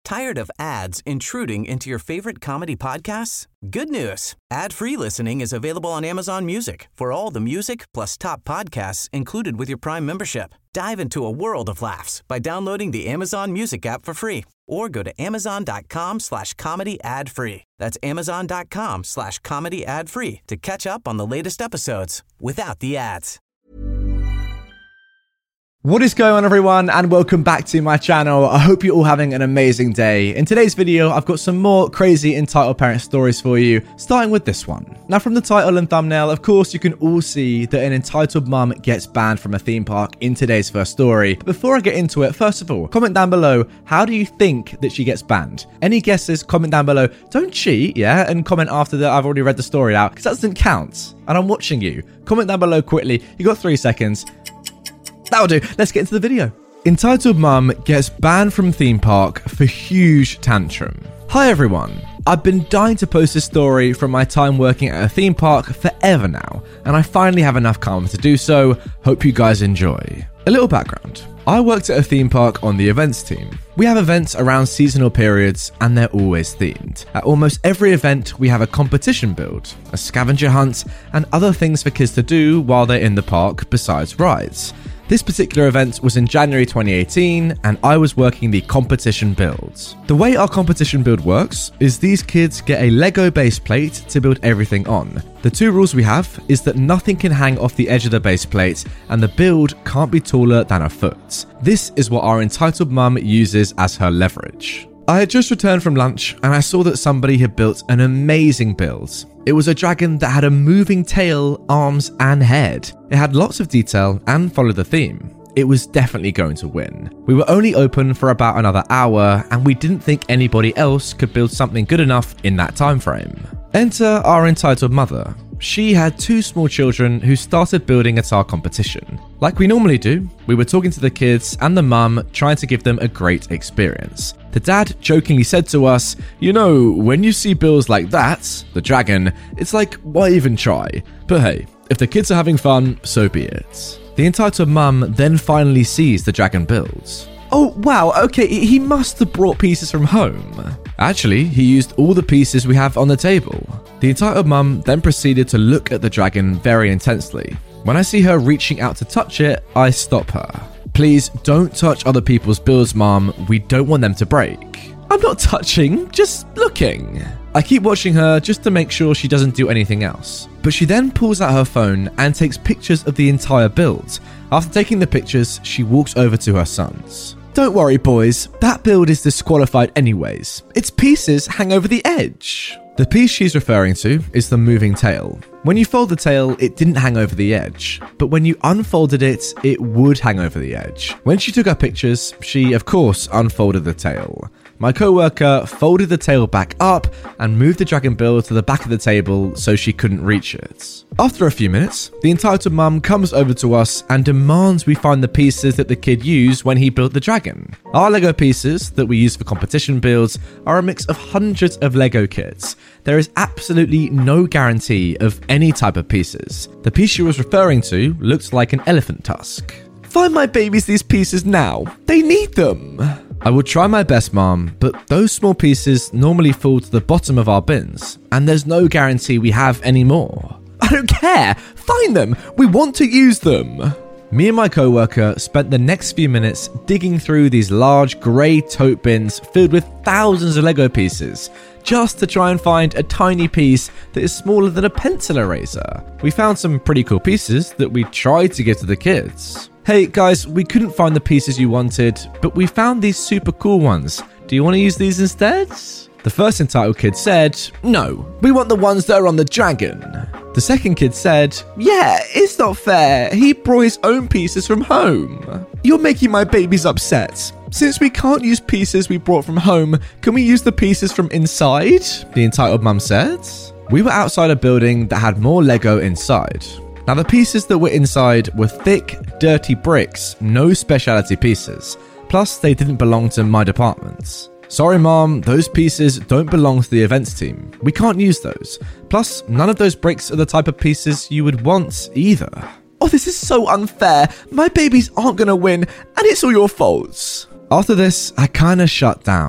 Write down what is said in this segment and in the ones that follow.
Tired of ads intruding into your favorite comedy podcasts? Good news. Ad-free listening is available on Amazon Music for all the music plus top podcasts included with your Prime membership. Dive into a world of laughs by downloading the Amazon Music app for free or go to amazon.com/comedy ad-free. That's amazon.com/comedy ad-free to catch up on the latest episodes without the ads. What is going on, everyone, and welcome back to my channel. I hope you're all having an amazing day. In today's video, I've got some more crazy entitled parent stories for you, starting with this one. Now, from the title and thumbnail, of course, you can all see that an entitled mum gets banned from a theme park in today's first story. But before I get into it, first of all, comment down below, how do you think that she gets banned? Any guesses? Comment down below. Don't cheat, yeah? And comment after that I've already read the story out, because that doesn't count. And I'm watching you. Comment down below quickly. You got 3 seconds. That'll do. Let's get into the video. Entitled mum gets banned from theme park for huge tantrum. Hi everyone. I've been dying to post this story from my time working at a theme park forever now, and I finally have enough karma to do so. Hope you guys enjoy. A little background. I worked at a theme park on the events team. We have events around seasonal periods and they're always themed. At almost every event, we have a competition build, a scavenger hunt, and other things for kids to do while they're in the park besides rides. This particular event was in January 2018, and I was working the competition builds. The way our competition build works is these kids get a Lego base plate to build everything on. The 2 rules we have is that nothing can hang off the edge of the base plate, and the build can't be taller than a foot. This is what our entitled mum uses as her leverage. I had just returned from lunch, and I saw that somebody had built an amazing build. It was a dragon that had a moving tail, arms, and head. It had lots of detail and followed the theme. It was definitely going to win. We were only open for about another hour, and we didn't think anybody else could build something good enough in that time frame. Enter our entitled mother. She had 2 small children who started building at our competition. Like we normally do, we were talking to the kids and the mum, trying to give them a great experience. The dad jokingly said to us, "You know, when you see builds like that, the dragon, it's like, why even try? But hey, if the kids are having fun, so be it." The entitled mum then finally sees the dragon builds. "Oh wow, okay, he must have brought pieces from home." Actually, he used all the pieces we have on the table. The entitled mum then proceeded to look at the dragon very intensely. When I see her reaching out to touch it, I stop her. "Please don't touch other people's builds, mum. We don't want them to break." "I'm not touching, just looking." I keep watching her just to make sure she doesn't do anything else. But she then pulls out her phone and takes pictures of the entire build. After taking the pictures, she walks over to her sons. "Don't worry, boys. That build is disqualified anyways. Its pieces hang over the edge." The piece she's referring to is the moving tail. When you fold the tail, it didn't hang over the edge, but when you unfolded it, it would hang over the edge. When she took her pictures, she, of course, unfolded the tail. My co-worker folded the tail back up and moved the dragon build to the back of the table so she couldn't reach it. After a few minutes, the entitled mum comes over to us and demands we find the pieces that the kid used when he built the dragon. Our Lego pieces that we use for competition builds are a mix of hundreds of Lego kits. There is absolutely no guarantee of any type of pieces. The piece she was referring to looked like an elephant tusk. "Find my babies these pieces now. They need them." I will try my best, mom, but those small pieces normally fall to the bottom of our bins, and there's no guarantee we have any more. "I don't care. Find them. We want to use them." Me and my co-worker spent the next few minutes digging through these large grey tote bins filled with thousands of Lego pieces, just to try and find a tiny piece that is smaller than a pencil eraser. We found some pretty cool pieces that we tried to give to the kids. "Hey guys, we couldn't find the pieces you wanted, but we found these super cool ones. Do you want to use these instead?" The first entitled kid said, "No, we want the ones that are on the dragon." The second kid said, "Yeah, it's not fair. He brought his own pieces from home." "You're making my babies upset. Since we can't use pieces we brought from home, can we use the pieces from inside?" the entitled mum said. We were outside a building that had more Lego inside. Now, the pieces that were inside were thick, dirty bricks, no specialty pieces. Plus, they didn't belong to my department. "Sorry, Mom, those pieces don't belong to the events team. We can't use those. Plus, none of those bricks are the type of pieces you would want either." "Oh, this is so unfair. My babies aren't going to win, and it's all your faults." After this, I kind of shut down.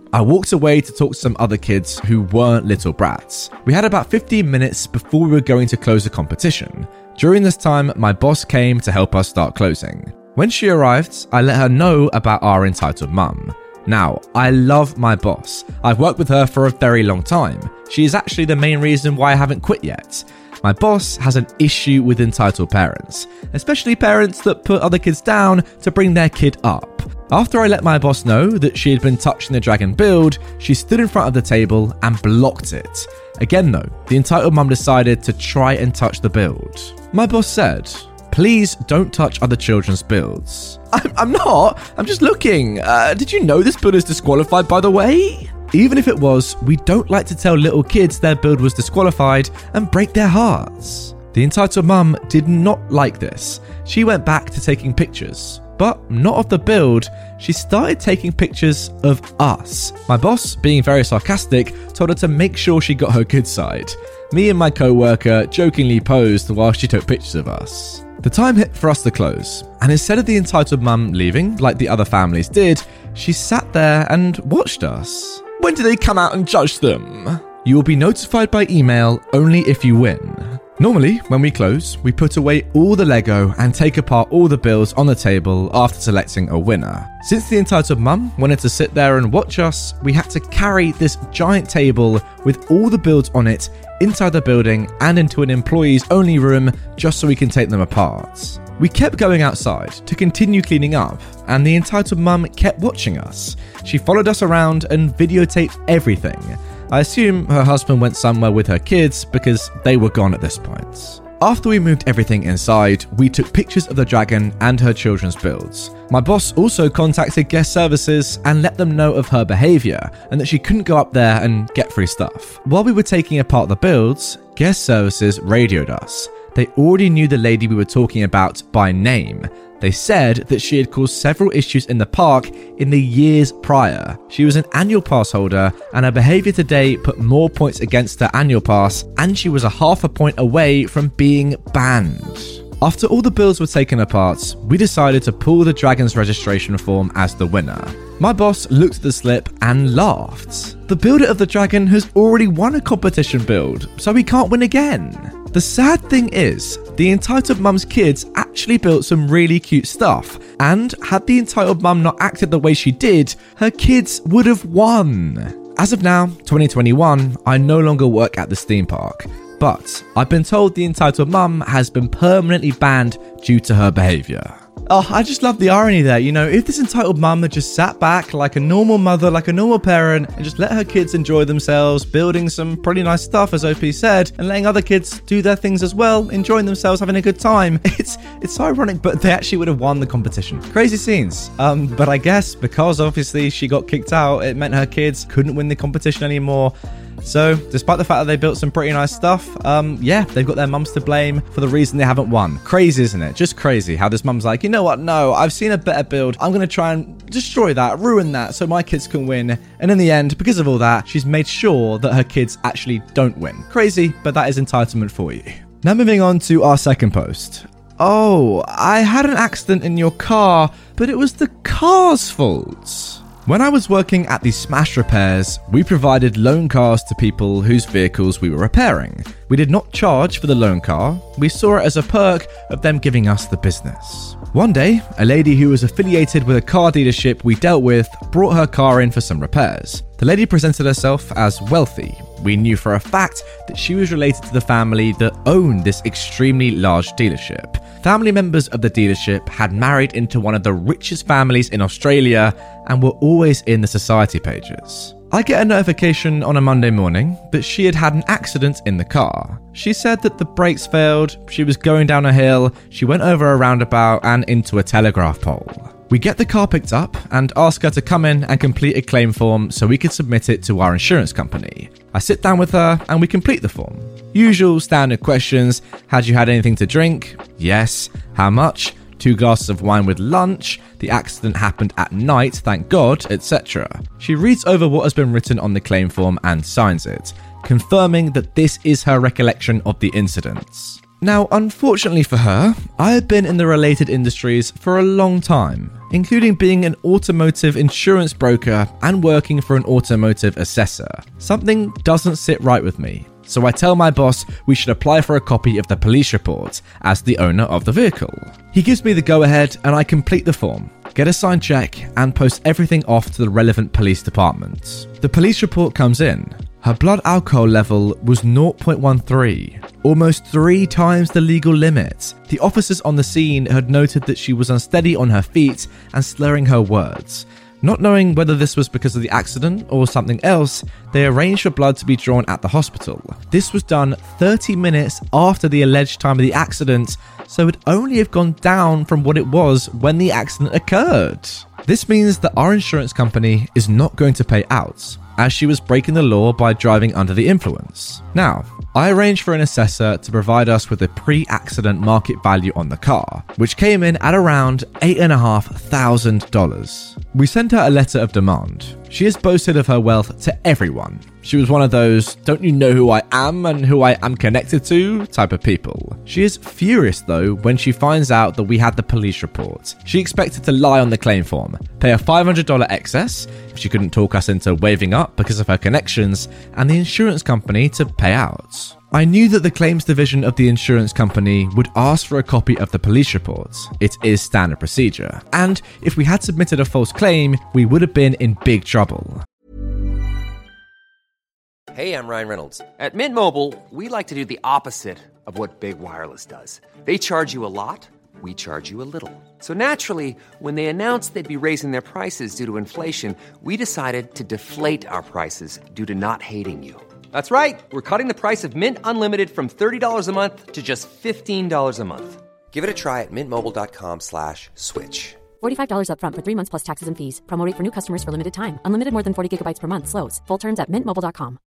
I walked away to talk to some other kids who weren't little brats. We had about 15 minutes before we were going to close the competition. During this time, my boss came to help us start closing. When she arrived, I let her know about our entitled mum. Now, I love my boss. I've worked with her for a very long time. She is actually the main reason why I haven't quit yet. My boss has an issue with entitled parents, especially parents that put other kids down to bring their kid up. After I let my boss know that she had been touching the dragon build, she stood in front of the table and blocked it. Again though, the entitled mum decided to try and touch the build. My boss said, "Please don't touch other children's builds." I'm not. I'm just looking. Did you know this build is disqualified, by the way? Even if it was, we don't like to tell little kids their build was disqualified and break their hearts. The entitled mum did not like this. She went back to taking pictures, but not of the build. She started taking pictures of us. My boss, being very sarcastic, told her to make sure she got her good side. Me and my co-worker jokingly posed while she took pictures of us. The time hit for us to close, and instead of the entitled mum leaving like the other families did, she sat there and watched us. When do they come out and judge them? You will be notified by email only if you win. Normally, when we close, we put away all the Lego and take apart all the builds on the table after selecting a winner. Since the entitled mum wanted to sit there and watch us, we had to carry this giant table with all the builds on it inside the building and into an employees only room just so we can take them apart. We kept going outside to continue cleaning up, and the entitled mum kept watching us. She followed us around and videotaped everything. I assume her husband went somewhere with her kids because they were gone at this point. After we moved everything inside, we took pictures of the dragon and her children's builds. My boss also contacted guest services and let them know of her behaviour and that she couldn't go up there and get free stuff. While we were taking apart the builds, guest services radioed us. They already knew the lady we were talking about by name. They said that she had caused several issues in the park in the years prior. She was an annual pass holder, and her behaviour today put more points against her annual pass, and she was a half a point away from being banned. After all the builds were taken apart, we decided to pull the dragon's registration form as the winner. My boss looked at the slip and laughed. The builder of the dragon has already won a competition build, so he can't win again. The sad thing is, the entitled mum's kids actually built some really cute stuff, and had the entitled mum not acted the way she did, her kids would have won. As of now, 2021, I no longer work at this theme park, but I've been told the entitled mum has been permanently banned due to her behaviour. Oh, I just love the irony there. You know, if this entitled mum had just sat back like a normal mother, like a normal parent, and just let her kids enjoy themselves, building some pretty nice stuff, as OP said, and letting other kids do their things as well, enjoying themselves, having a good time. It's so ironic, but they actually would have won the competition. Crazy scenes. But I guess because obviously she got kicked out, it meant her kids couldn't win the competition anymore. So, despite the fact that they built some pretty nice stuff, yeah, they've got their mums to blame for the reason they haven't won. Crazy, isn't it? Just crazy how this mum's like, you know what? No, I've seen a better build. I'm going to try and destroy that, ruin that, so my kids can win. And in the end, because of all that, she's made sure that her kids actually don't win. Crazy, but that is entitlement for you. Now moving on to our second post. Oh, I had an accident in your car, but it was the car's fault. When I was working at the Smash Repairs, we provided loan cars to people whose vehicles we were repairing. We did not charge for the loan car. We saw it as a perk of them giving us the business. One day, a lady who was affiliated with a car dealership we dealt with brought her car in for some repairs. The lady presented herself as wealthy. We knew for a fact that she was related to the family that owned this extremely large dealership. Family members of the dealership had married into one of the richest families in Australia and were always in the society pages. I get a notification on a Monday morning that she had had an accident in the car. She said that the brakes failed, she was going down a hill, she went over a roundabout and into a telegraph pole. We get the car picked up and ask her to come in and complete a claim form so we could submit it to our insurance company. I sit down with her and we complete the form. Usual standard questions: had you had anything to drink? Yes. How much? 2 glasses of wine with lunch. The accident happened at night, thank God, etc. She reads over what has been written on the claim form and signs it, confirming that this is her recollection of the incidents. Now, unfortunately for her, I had been in the related industries for a long time. including being an automotive insurance broker and working for an automotive assessor. Something doesn't sit right with me. So I tell my boss we should apply for a copy of the police report as the owner of the vehicle. He gives me the go-ahead and I complete the form, get a signed check, and post everything off to the relevant police departments. The police report comes in. Her blood alcohol level was 0.13, almost 3 times the legal limit. The officers on the scene had noted that she was unsteady on her feet and slurring her words. Not knowing whether this was because of the accident or something else, they arranged for blood to be drawn at the hospital. This was done 30 minutes after the alleged time of the accident, so it would only have gone down from what it was when the accident occurred. This means that our insurance company is not going to pay out, as she was breaking the law by driving under the influence. Now, I arranged for an assessor to provide us with a pre-accident market value on the car, which came in at around $8,500. We sent her a letter of demand. She has boasted of her wealth to everyone. She was one of those "don't you know who I am and who I am connected to" type of people. She is furious though when she finds out that we had the police report. She expected to lie on the claim form, pay a $500 excess if she couldn't talk us into waiving up because of her connections, and the insurance company to pay out. I knew that the claims division of the insurance company would ask for a copy of the police report. It is standard procedure. And if we had submitted a false claim, we would have been in big trouble. Hey, I'm Ryan Reynolds. At Mint Mobile, we like to do the opposite of what Big Wireless does. They charge you a lot, we charge you a little. So naturally, when they announced they'd be raising their prices due to inflation, we decided to deflate our prices due to not hating you. That's right. We're cutting the price of Mint Unlimited from $30 a month to just $15 a month. Give it a try at mintmobile.com/switch. $45 up front for 3 months plus taxes and fees. Promo rate for new customers for limited time. Unlimited more than 40 gigabytes per month. Slows full terms at mintmobile.com.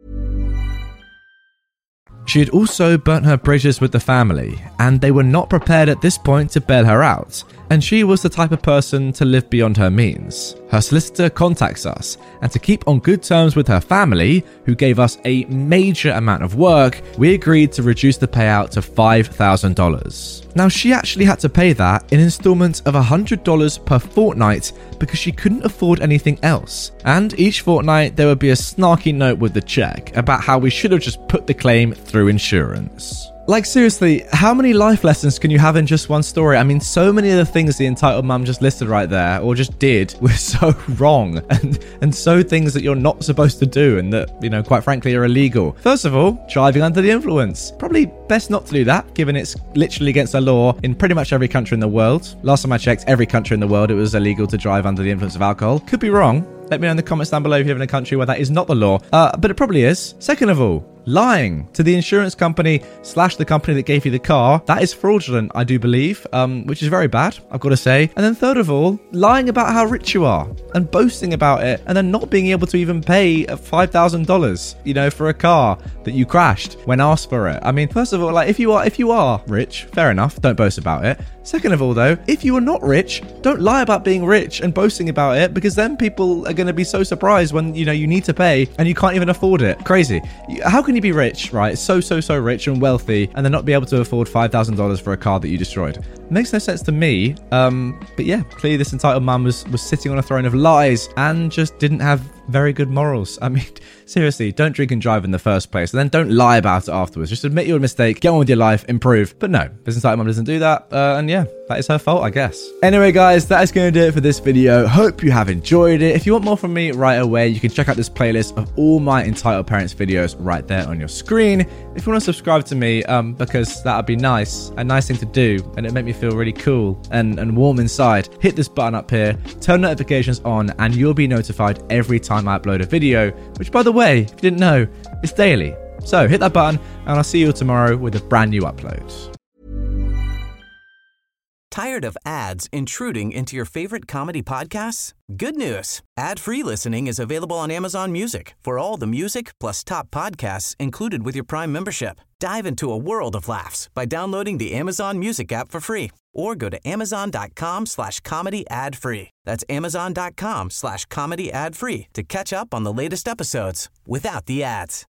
She had also burnt her bridges with the family, and they were not prepared at this point to bail her out, and she was the type of person to live beyond her means. Her solicitor contacts us, and to keep on good terms with her family, who gave us a major amount of work, we agreed to reduce the payout to $5,000. Now, she actually had to pay that in installments of $100 per fortnight because she couldn't afford anything else. And each fortnight, there would be a snarky note with the check about how we should have just put the claim through insurance. Like, seriously, how many life lessons can you have in just one story? I mean, so many of the things the entitled mum just listed right there, or just did, were so wrong, and so things that you're not supposed to do, and that, you know, quite frankly, are illegal. First of all, driving under the influence. Probably best not to do that, given it's literally against the law in pretty much every country in the world. Last time I checked, every country in the world, it was illegal to drive under the influence of alcohol. Could be wrong. Let me know in the comments down below if you live in a country where that is not the law. But it probably is. Second of all, lying to the insurance company / the company that gave you the car. That is fraudulent, I do believe, which is very bad, I've got to say. And then third of all, lying about how rich you are and boasting about it, and then not being able to even pay $5,000, you know, for a car that you crashed when asked for it. I mean, first of all, like, if you are rich, fair enough, don't boast about it. Second of all, though, if you are not rich, don't lie about being rich and boasting about it, because then people are going to be so surprised when, you know, you need to pay and you can't even afford it. Crazy. How can you be rich, right? So rich and wealthy, and then not be able to afford $5,000 for a car that you destroyed? Makes no sense to me. But yeah, clearly this entitled mum was sitting on a throne of lies and just didn't have very good morals. I mean, seriously, don't drink and drive in the first place, and then don't lie about it afterwards. Just admit your mistake, get on with your life, improve. But no, this entitled mum doesn't do that, and yeah, that is her fault, I guess. Anyway, guys, that is going to do it for this video. Hope you have enjoyed it. If you want more from me right away, you can check out this playlist of all my entitled parents videos right there on your screen. If you want to subscribe to me, because that would be nice, a nice thing to do, and it make me feel really cool and warm inside, hit this button up here, turn notifications on, and you'll be notified every time I upload a video, which, by the way, if you didn't know, is daily. So hit that button, and I'll see you tomorrow with a brand new upload. Tired of ads intruding into your favorite comedy podcasts? Good news. Ad-free listening is available on Amazon Music for all the music plus top podcasts included with your Prime membership. Dive into a world of laughs by downloading the Amazon Music app for free, or go to amazon.com/comedy ad-free. That's amazon.com/comedy ad-free to catch up on the latest episodes without the ads.